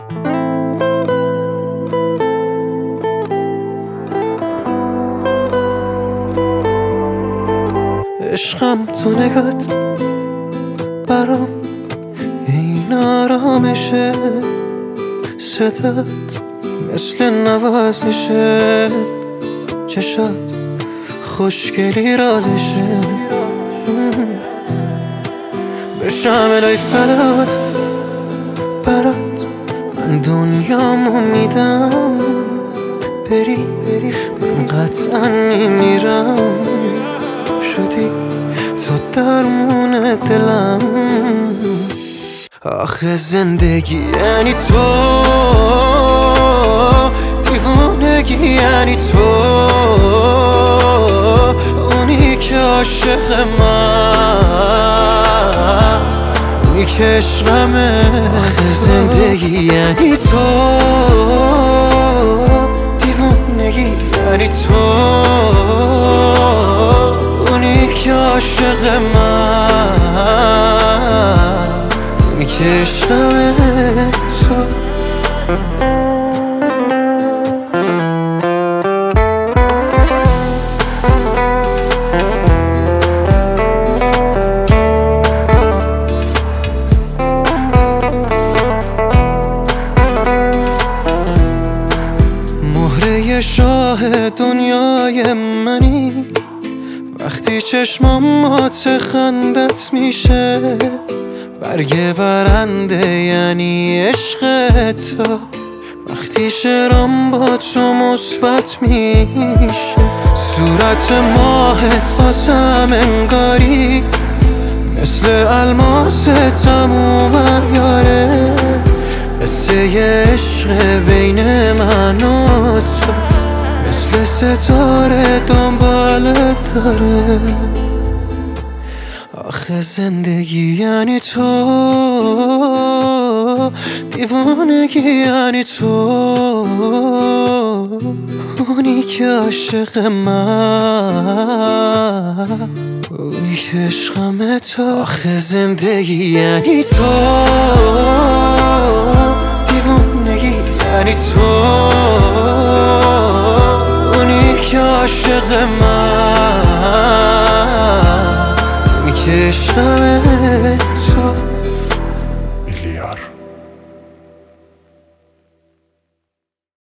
عشقم تو نگات برام این آرامشه، صدات مثل نوازشه، چشات خوشگلی رازشه. بشم الهی فدات برات، من دنیامو میدم. بری من قطعا میمیرم، شدی تو درمون دلم. آخه زندگی یعنی تو، دیوانگی یعنی تو، اونی که عاشق من، اونی که عشقمه. آخه زندگی یعنی تو، دیوانگی یعنی تو، اونی که عاشق من، اونی که عشقمه تو. مهره شاه دنیای منی، وقتی چشمامات خندت میشه. برگ برنده یعنی عشق تو، وقتی شعرام با تو مثبت میشه. صورت ماهت واسم انگاری مثل الماس تموم عیاره. قصه عشق بین من و تو مثل ستاره دنبالت داره. آخه زندگی یعنی تو، دیوانگی یعنی تو، اونی که عاشق من، اونی که عشقمه تو. آخه زندگی یعنی تو، دیوانگی یعنی تو، اونی که عاشق من، اونی که عشقمه تو.